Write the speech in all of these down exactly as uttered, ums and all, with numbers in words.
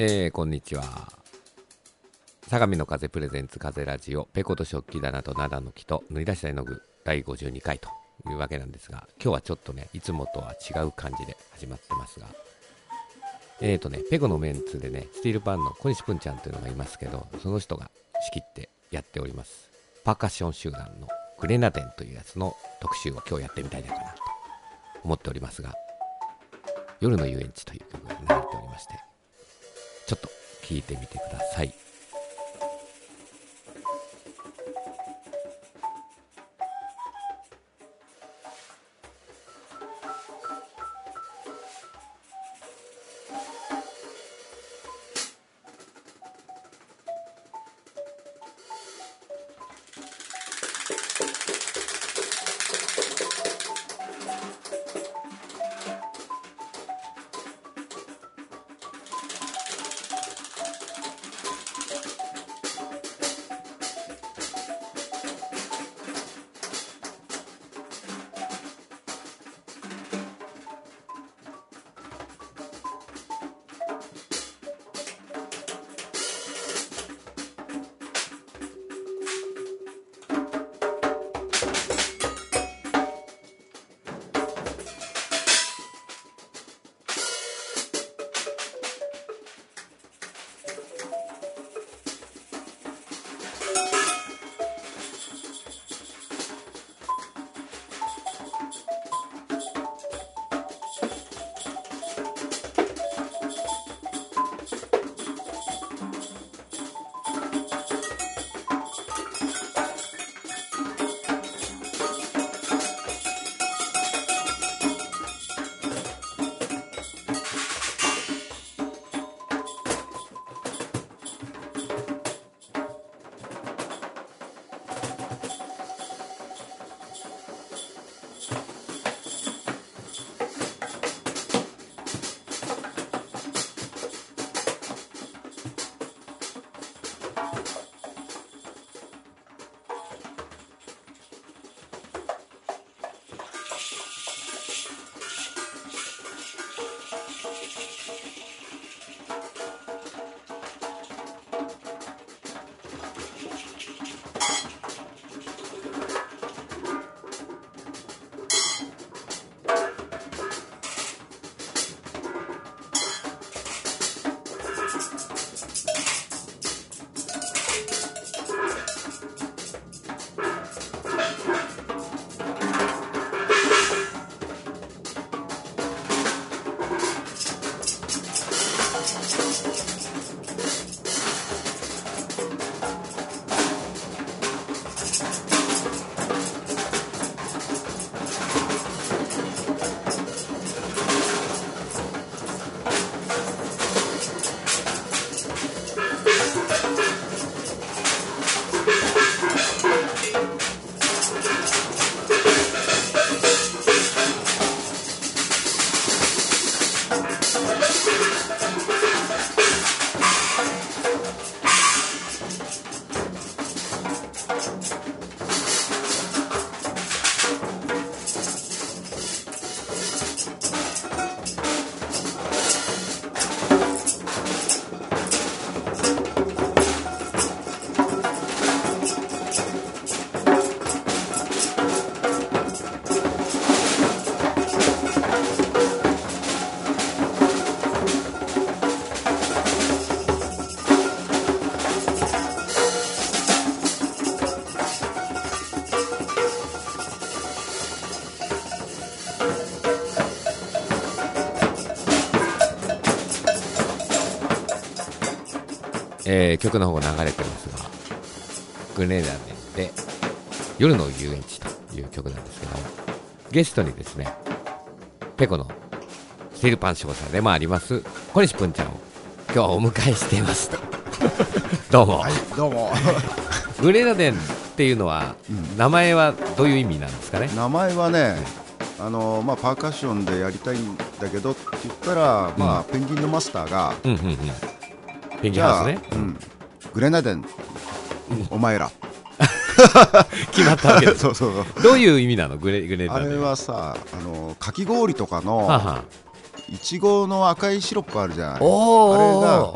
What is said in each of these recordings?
えー、こんにちは。相模の風プレゼンツ風ラジオ、ペコと食器棚と灘の木と縫い出した絵の具だいごじゅうにかいというわけなんですが、今日はちょっとね、いつもとは違う感じで始まってますが、えーとね、ペコのメンツでね、スティールパンの小西ぷんちゃんというのがいますけど、その人が仕切ってやっております。パーカッション集団のグレナデンというやつの特集を今日やってみたいのかなと思っておりますが、夜の遊園地という曲が流れておりまして、ちょっと聞いてみてください。えー、曲の方が流れてますが、グレナデンで夜の遊園地という曲なんですけども、ゲストにですね、ペコのスティールパン少佐でもあります小西ぷんちゃんを今日はお迎えしていますとどうも、 はい、どうもグレナデンっていうのは、うん、名前はどういう意味なんですかね。 名前はね、あのまあ、パーカッションでやりたいんだけどって言ったら、うん、まあ、ペンギンのマスターが、うんうんうん、 ペンギンハウスね、 うん、グレナデン、うん、お前ら決まったわけですそうそうそう。 どういう意味なのグレ、グレナデン。 あれはさ、あのかき氷とかのいちごの赤いシロップあるじゃない。あれが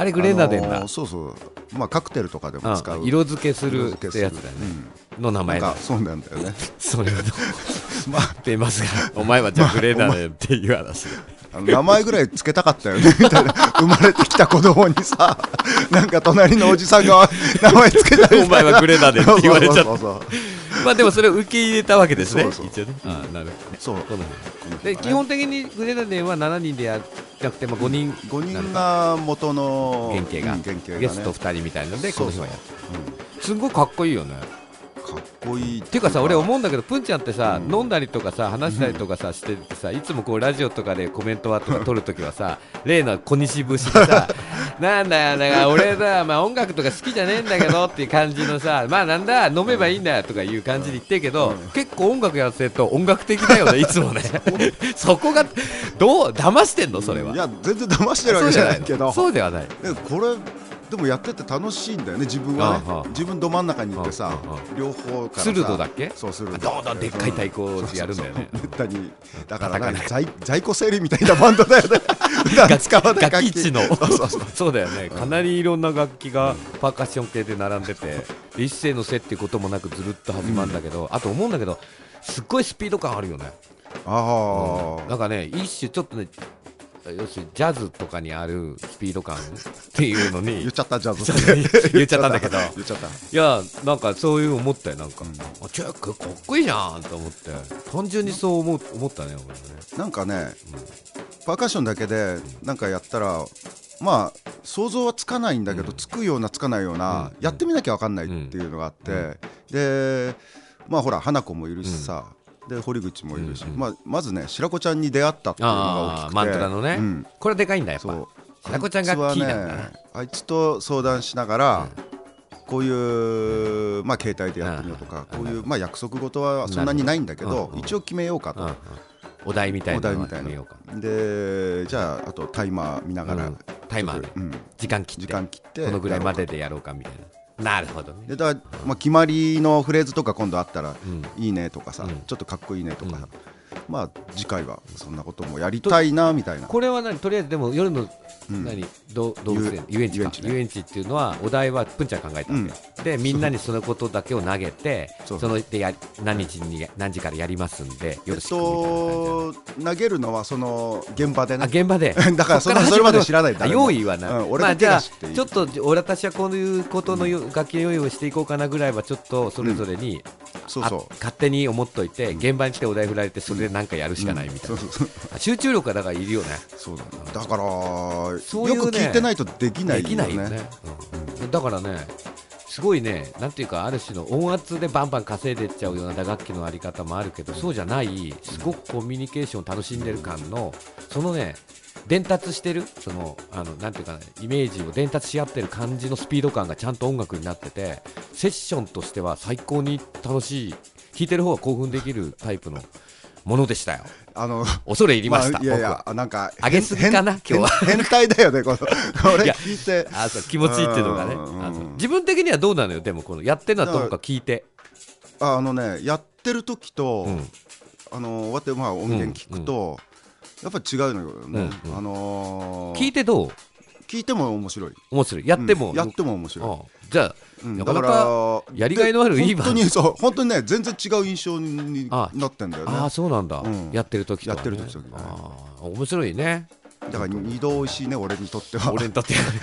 あれグレナデンだ、 あのー、そうそう、まあ、カクテルとかでも使う、 うん、色付けするってやつだよね、うん、の名前だ。 そうなんだよねそれをまあ出ますが、お前はじゃあグレナデンっていう話で、 あの名前ぐらいつけたかったよねみたいな生まれてきた子供にさ、なんか隣のおじさんが名前つけたりお前はグレナデンって言われちゃった。 そうそうそうそうまあでもそれを受け入れたわけですね、 そうそう一応ね。ああ、なるほどね。 そう、 こので基本的にグレナデンはしちにんでやなくて、まあ、ごにんごにんが元の原型が、 うん原型がね、 ゲストふたりみたいなのでこの日はやってうんる。すごいかっこいいよね。 かっこいいっていうかさ、俺思うんだけど、プンちゃんってさ、 うん飲んだりとかさ、話したりとかさ、しててさ、いつもこうラジオとかでコメントはとか撮るときはさ、例の小西節でさ、なんだよ、だから俺だ、まあ音楽とか好きじゃねえんだけどっていう感じのさ、まあなんだ、飲めばいいんだよとかいう感じで言ってるけど、 うん結構音楽やってると音楽的だよね、いつもね。そこが、どう、騙してんの、それは。 いや全然騙してるわけじゃないけど、 そうではない。 でこれでもやってて楽しいんだよね、自分はね、 ああああ自分ど真ん中に行ってさ、 あああ両方からさ、 スルドだっけ、 そうスルド、 どんどんでっかい太鼓をやるんだよね。 めったにだからなんか在在庫整理みたいなバンドだよね普段使わない楽器市のそうそうそうそうだよね、かなりいろんな楽器がパーカッション系で並んでて、一斉のせっていうこともなくずるっと始まるんだけど、あと思うんだけど、すっごいスピード感あるよね。 ああ、 なんかね、一種ちょっとね、要するにジャズとかにあるスピード感っていうのに言っちゃったジャズって言っちゃったんだけど、 言っちゃった、 いやなんかそういう思ったよ、なんか、 うんあチェックかっこいいじゃんと思って、単純にそう思う思ったね、俺もね。 なんかね、パーカッションだけでなんかやったら、まあ想像はつかないんだけど、 うんつくようなつかないような、 うんやってみなきゃ分かんないっていうのがあって、 うんでまあほら花子もいるしさ、で堀口もいるし、 うんうんまあ、まずね白子ちゃんに出会ったっていうのが大きくて、 マントラのね、 うんこれでかいんだやっぱ。 そう白子ちゃんがキーなんだな、 あいつはね、あいつと相談しながら、こういう、まあ、携帯でやってみようとか、 うんこういう、まあ、約束事はそんなにないんだけど、 うん一応決めようかと、 うんうん、お題みたいおなのを題みたいな決めようか。 でじゃああとタイマー見ながら、 うんタイマー、 うん時間切って時間切ってこのぐらいまででやろうかみたいな。なるほどね。 でだから、まあ、決まりのフレーズとか今度あったら、 うんいいねとかさ、 うんちょっとかっこいいねとか、 うんまあ次回はそんなこともやりたいなみたいな。 これは何、とりあえずでも夜の、 うん何ど動物園遊園地か、 遊園地ね遊園地っていうのはお題はプンちゃん考えたわけ、でみんなにそのことだけを投げて、 そうそのでや何日に何時からやりますんでよろしくみたいなと投げるのはその現場でね。 感じ。あ現場でだからそこっのそれまで知らないあ誰も用意はな、 うん俺だまあじゃあけが知っていいちょっと俺私はこういうことのよ、楽器の用意をしていこうかなぐらいはちょっとそれぞれに、 そうそうあ勝手に思っといて、現場に来てお題振られてそれで何かやるしかないみたいな、 そうそうあ集中力がだからいるよね。 そうだだからそういうねよく聞いてないとできないよね。 できないよね、うんだからねすごいね、なんていうかある種の音圧でバンバン稼いでいっちゃうような打楽器のあり方もあるけど、そうじゃないすごくコミュニケーションを楽しんでる感のそのね伝達してるそのあのなんていうか、ね、イメージを伝達し合ってる感じのスピード感がちゃんと音楽になってて、セッションとしては最高に楽しい、弾いてる方は興奮できるタイプのものでしたよ。 あの恐れ入りました、 あ、いやい僕はやなんか上げすぎかな変今日は変変態だよねこのこれいや聞いてあそう気持ちいいっていうのがね、 うんあの自分的にはどうなのよ。でもこのやってるのはともかく聞いて、 ああのねやってる時と、 うんあの終わってまあ音源聞くと、やっぱ違うのよね、 うんうんあのー聞いてどう聞いても面白い、 面白い、やっても、 うんやっても面白い、 ああじゃあ、 うんなかなかやりがいのあるでいい番本当にそう本当にね全然違う印象にあなってんだよね。 ああそうなんだ、 うんやってる時とは、ね、 やってる時とねああ面白いね。 だから二度美味しいね俺にとっては。 俺にとってはね、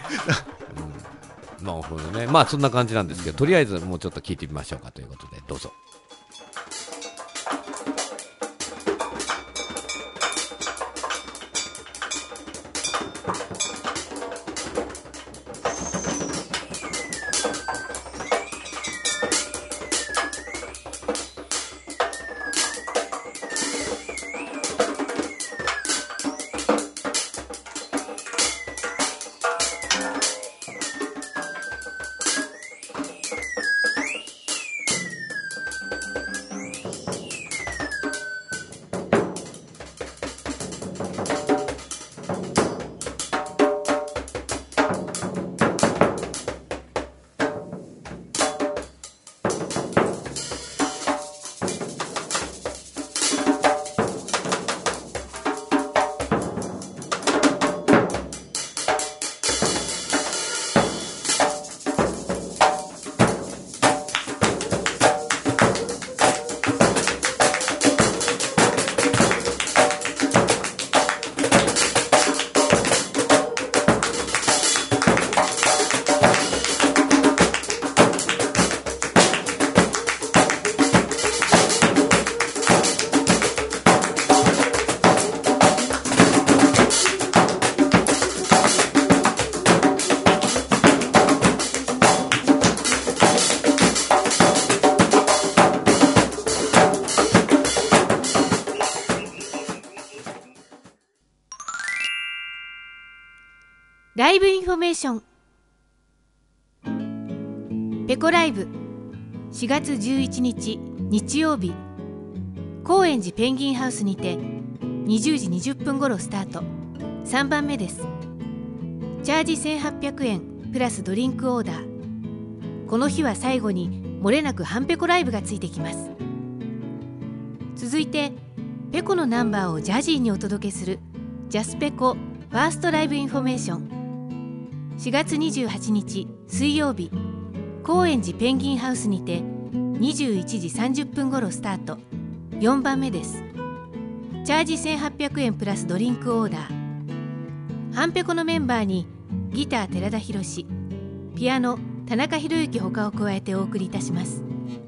うん、なるほどね。まあそんな感じなんですけど、とりあえずもうちょっと聞いてみましょうかということでどうぞ。 イブインフォメーション。ペコライブしがつじゅういちにち日曜日、高円寺ペンギンハウスにてにじゅうじにじゅっぷん頃スタート。さんばんめです。チャージせんはっぴゃくえんプラスドリンクオーダー。この日は最後に漏れなく半ペコライブがついてきます。続いてペコのナンバーをジャジーにお届けするジャスペコファーストライブインフォメーション。しがつにじゅうはちにち水曜日、高円寺ペンギンハウスにてにじゅういちじさんじゅっぷん頃スタート。よんばんめです。チャージせんはっぴゃくえんプラスドリンクオーダー。半ペコのメンバーにギター寺田博、ピアノ田中宏之ほかを加えてお送りいたします。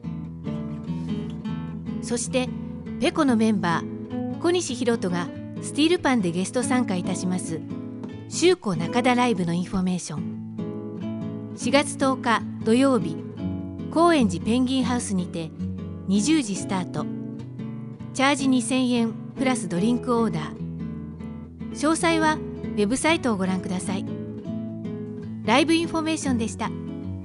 そしてペコのメンバー小西弘人がスティールパンでゲスト参加いたします秋子中田ライブのインフォメーション。しがつとおか土曜日、高円寺ペンギンハウスにてにじゅうじスタート。チャージにせんえんプラスドリンクオーダー。詳細はウェブサイトをご覧ください。ライブインフォメーションでした。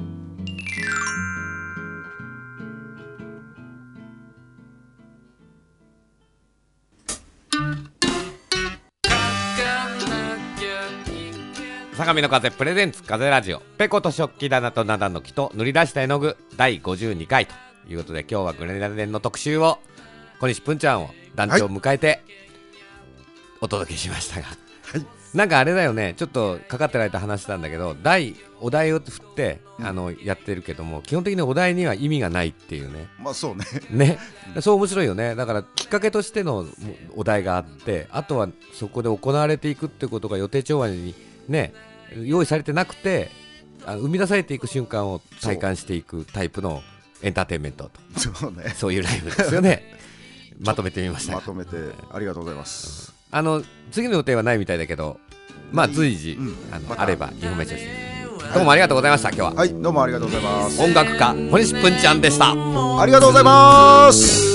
相模の風プレゼンツ風ラジオ、ペコと食器棚と灘の木と塗り出した絵の具だいごじゅうにかいということで、今日はグレナデンの特集を小西ぷんちゃんを団長を迎えてお届けしましたが、はい、なんかあれだよね、ちょっとかかってられた話したんだけど、題お題を振って、うん、あのやってるけども基本的にお題には意味がないっていうね。 まあそうねね、そう面白いよね。だからきっかけとしてのお題があって、あとはそこで行われていくってことが予定調和にね用意されてなくて、あの生み出されていく瞬間を体感していくタイプのエンターテインメントと、 そうね、 そういうライブですよねまとめてみました。 まとめてありがとうございます。 あの次の予定はないみたいだけど、まあ随時、うん、あの、ま、あればインフォメーションして、どうもありがとうございました。今日ははい、どうもありがとうございます。 音楽家小西ぷんちゃんでした。 ありがとうございます。